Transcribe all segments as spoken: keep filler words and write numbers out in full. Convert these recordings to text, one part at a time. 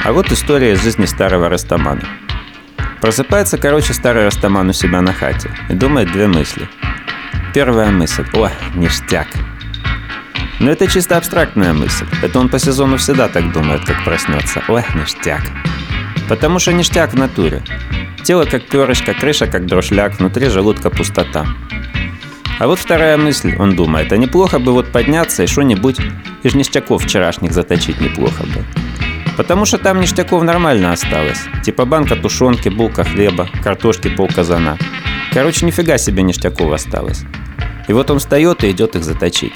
А вот история из жизни старого Растамана. Просыпается, короче, старый Растаман у себя на хате и думает две мысли. Первая мысль: о, ништяк. Но это чисто абстрактная мысль. Это он по сезону всегда так думает, как проснется. Ой, ништяк. Потому что ништяк в натуре. Тело как перышко, крыша как друшляк, внутри желудка пустота. А вот вторая мысль, он думает, а неплохо бы вот подняться и что-нибудь из ништяков вчерашних заточить неплохо бы. Потому что там ништяков нормально осталось. Типа банка тушенки, булка хлеба, картошки полказана. Короче, нифига себе ништяков осталось. И вот он встает и идет их заточить.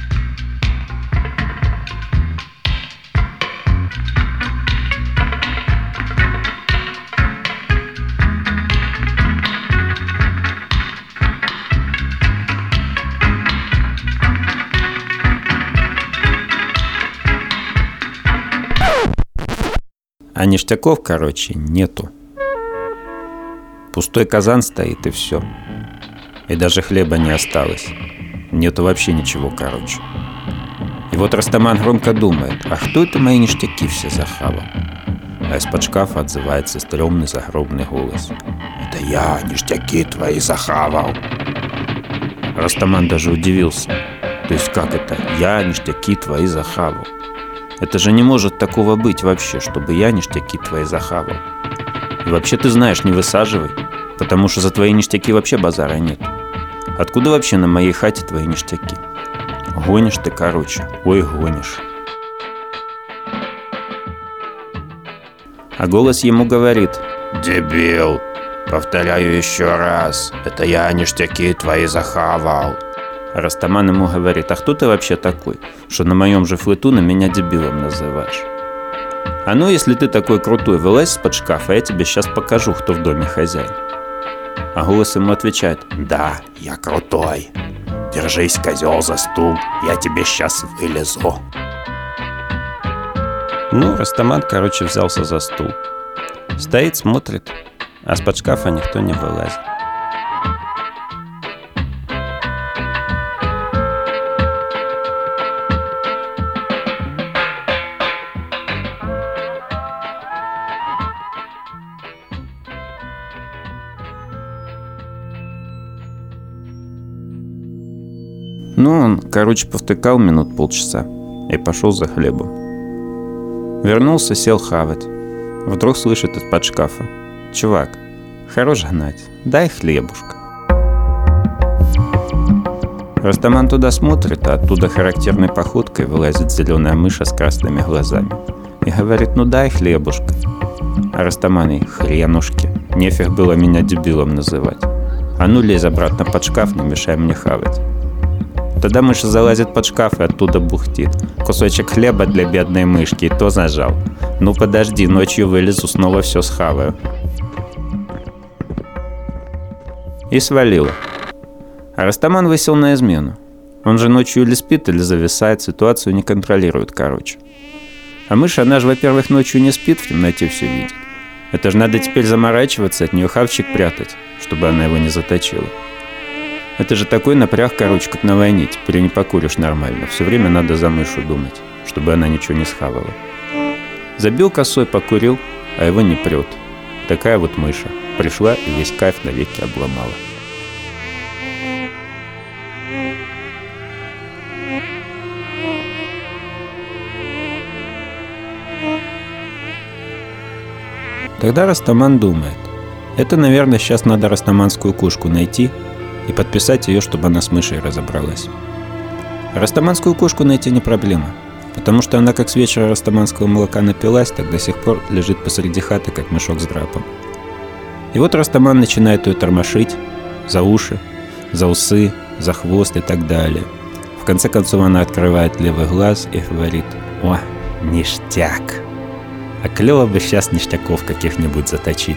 А ништяков, короче, нету. Пустой казан стоит и все. И даже хлеба не осталось. Нету вообще ничего, короче. И вот Растаман громко думает: а кто это мои ништяки все захавал? А из-под шкафа отзывается стрёмный загробный голос: это я ништяки твои захавал. Растаман даже удивился. То есть как это? Я ништяки твои захавал? Это же не может такого быть вообще, чтобы я ништяки твои захавал. И вообще ты знаешь, не высаживай, потому что за твои ништяки вообще базара нет. Откуда вообще на моей хате твои ништяки? Гонишь ты, короче, ой, гонишь. А голос ему говорит: дебил, повторяю еще раз, это я ништяки твои захавал. Растаман ему говорит: а кто ты вообще такой, что на моем же флету на меня дебилом называешь? А ну, если ты такой крутой, вылазь из-под шкафа, я тебе сейчас покажу, кто в доме хозяин. А голос ему отвечает: да, я крутой. Держись, козел, за стул, я тебе сейчас вылезу. Ну, Растаман, короче, взялся за стул. Стоит, смотрит, а с-под шкафа никто не вылазит. Ну, он, короче, повтыкал минут полчаса и пошел за хлебом. Вернулся, сел хавать. Вдруг слышит из-под шкафа: чувак, хорош гнать, дай хлебушка. Растаман туда смотрит, а оттуда характерной походкой вылазит зеленая мыша с красными глазами и говорит: ну дай хлебушка. А Растаман ей: хренушки, нефиг было меня дебилом называть. А ну лезь обратно под шкаф, не мешай мне хавать. Тогда мыша залазит под шкаф и оттуда бухтит: кусочек хлеба для бедной мышки, и то зажал. Ну подожди, ночью вылезу, снова все схаваю. И свалила. А Растаман высел на измену. Он же ночью или спит, или зависает, ситуацию не контролирует, короче. А мышь, она же, во-первых, ночью не спит, в темноте все видит. Это же надо теперь заморачиваться, от нее хавчик прятать, чтобы она его не заточила. Это же такой напряг, короче, как на войне. Теперь не покуришь нормально. Все время надо за мышу думать, чтобы она ничего не схавала. Забил косой, покурил, а его не прет. Такая вот мыша. Пришла и весь кайф навеки обломала. Тогда Растаман думает: это, наверное, сейчас надо растаманскую кошку найти и подписать ее, чтобы она с мышей разобралась. Растаманскую кошку найти не проблема, потому что она как с вечера растаманского молока напилась, так до сих пор лежит посреди хаты, как мешок с драпом. И вот Растаман начинает ее тормошить за уши, за усы, за хвост и так далее. В конце концов она открывает левый глаз и говорит: о, ништяк! А клево бы сейчас ништяков каких-нибудь заточить.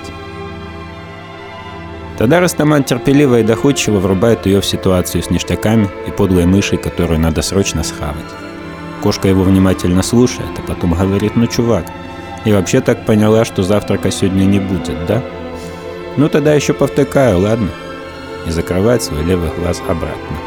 Тогда Растаман терпеливо и доходчиво врубает ее в ситуацию с ништяками и подлой мышей, которую надо срочно схавать. Кошка его внимательно слушает, а потом говорит: ну, чувак, и вообще так поняла, что завтрака сегодня не будет, да? Ну, тогда еще повтыкаю, ладно? И закрывает свой левый глаз обратно.